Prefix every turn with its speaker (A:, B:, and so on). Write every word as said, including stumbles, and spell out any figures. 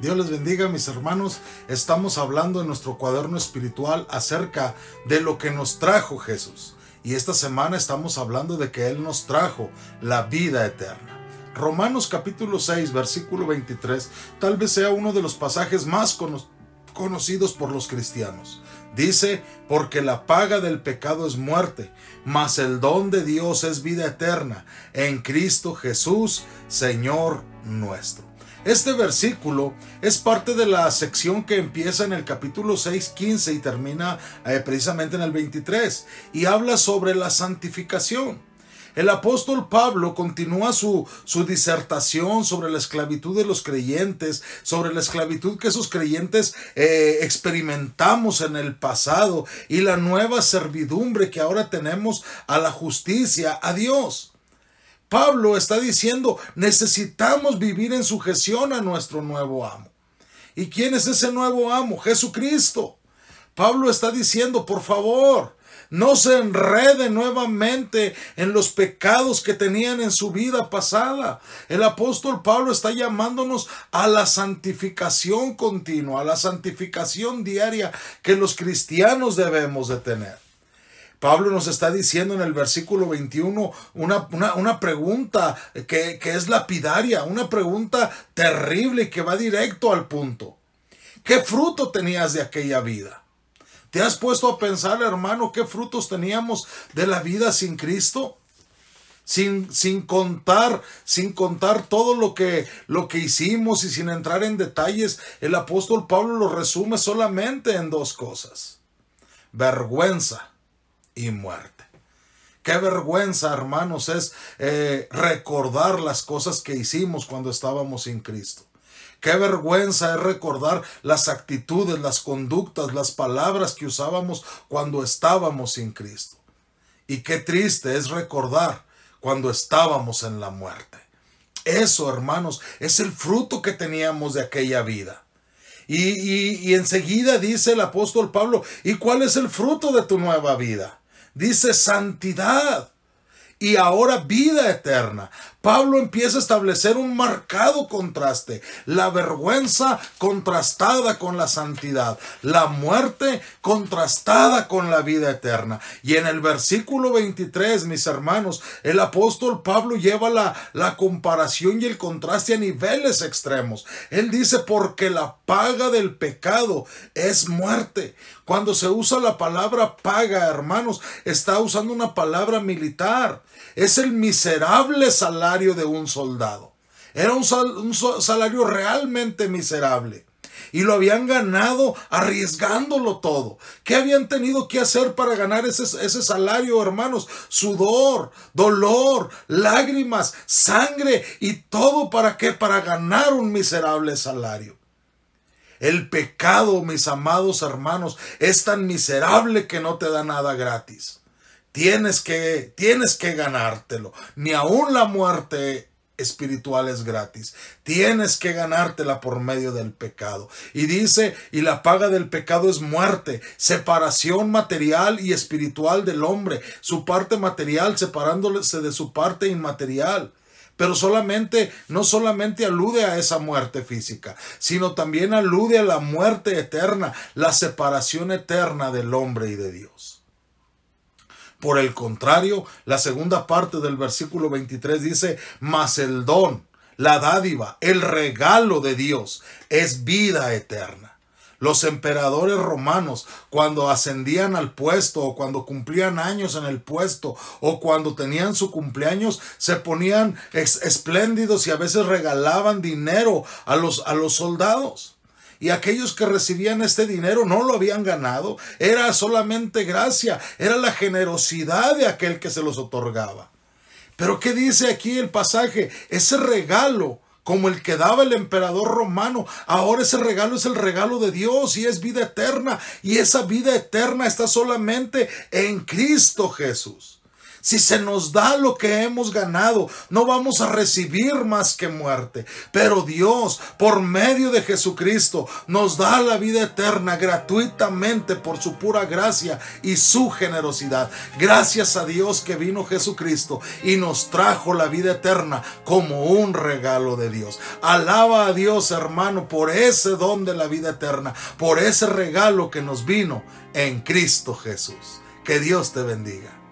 A: Dios les bendiga, mis hermanos. Estamos hablando en nuestro cuaderno espiritual acerca de lo que nos trajo Jesús. Y esta semana estamos hablando de que Él nos trajo la vida eterna. Romanos capítulo seis, versículo veintitrés, tal vez sea uno de los pasajes más cono- conocidos por los cristianos. Dice, porque la paga del pecado es muerte, mas el don de Dios es vida eterna en Cristo Jesús, Señor nuestro. Este versículo es parte de la sección que empieza en el capítulo seis, quince y termina eh, precisamente en el veintitrés y habla sobre la santificación. El apóstol Pablo continúa su, su disertación sobre la esclavitud de los creyentes, sobre la esclavitud que esos creyentes eh, experimentamos en el pasado y la nueva servidumbre que ahora tenemos a la justicia, a Dios. Pablo está diciendo, necesitamos vivir en sujeción a nuestro nuevo amo. ¿Y quién es ese nuevo amo? Jesucristo. Pablo está diciendo, por favor, no se enreden nuevamente en los pecados que tenían en su vida pasada. El apóstol Pablo está llamándonos a la santificación continua, a la santificación diaria que los cristianos debemos de tener. Pablo nos está diciendo en el versículo veintiuno una, una, una pregunta que, que es lapidaria, una pregunta terrible y que va directo al punto. ¿Qué fruto tenías de aquella vida? ¿Te has puesto a pensar, hermano, qué frutos teníamos de la vida sin Cristo? Sin, sin contar, sin contar todo lo que, lo que hicimos y sin entrar en detalles, el apóstol Pablo lo resume solamente en dos cosas: vergüenza y muerte. Qué vergüenza, hermanos, es eh, recordar las cosas que hicimos cuando estábamos sin Cristo. Qué vergüenza es recordar las actitudes, las conductas, las palabras que usábamos cuando estábamos sin Cristo. Y qué triste es recordar cuando estábamos en la muerte. Eso, hermanos, es el fruto que teníamos de aquella vida. Y, y, y enseguida dice el apóstol Pablo, ¿y cuál es el fruto de tu nueva vida? Dice santidad y ahora vida eterna. Pablo empieza a establecer un marcado contraste, la vergüenza contrastada con la santidad, la muerte contrastada con la vida eterna. Y en el versículo veintitrés, mis hermanos, el apóstol Pablo lleva la, la comparación y el contraste a niveles extremos. Él dice, porque la paga del pecado es muerte. Cuando se usa la palabra paga, hermanos, está usando una palabra militar. Es el miserable salario de un soldado. Era un, sal, un salario realmente miserable. Y lo habían ganado arriesgándolo todo. ¿Qué habían tenido que hacer para ganar ese, ese salario, hermanos? Sudor, dolor, lágrimas, sangre y todo. ¿Para qué? Para ganar un miserable salario. El pecado, mis amados hermanos, es tan miserable que no te da nada gratis. Tienes que, tienes que ganártelo. Ni aún la muerte espiritual es gratis. Tienes que ganártela por medio del pecado. Y dice, y la paga del pecado es muerte, separación material y espiritual del hombre. Su parte material separándose de su parte inmaterial. Pero solamente, no solamente alude a esa muerte física, sino también alude a la muerte eterna, la separación eterna del hombre y de Dios. Por el contrario, la segunda parte del versículo veintitrés dice, mas el don, la dádiva, el regalo de Dios es vida eterna. Los emperadores romanos, cuando ascendían al puesto o cuando cumplían años en el puesto o cuando tenían su cumpleaños, se ponían es, espléndidos y a veces regalaban dinero a los, a los soldados. Y aquellos que recibían este dinero no lo habían ganado, era solamente gracia, era la generosidad de aquel que se los otorgaba. Pero ¿qué dice aquí el pasaje? Ese regalo, como el que daba el emperador romano, ahora ese regalo es el regalo de Dios y es vida eterna. Y esa vida eterna está solamente en Cristo Jesús. Si se nos da lo que hemos ganado, no vamos a recibir más que muerte. Pero Dios, por medio de Jesucristo, nos da la vida eterna gratuitamente por su pura gracia y su generosidad. Gracias a Dios que vino Jesucristo y nos trajo la vida eterna como un regalo de Dios. Alaba a Dios, hermano, por ese don de la vida eterna, por ese regalo que nos vino en Cristo Jesús. Que Dios te bendiga.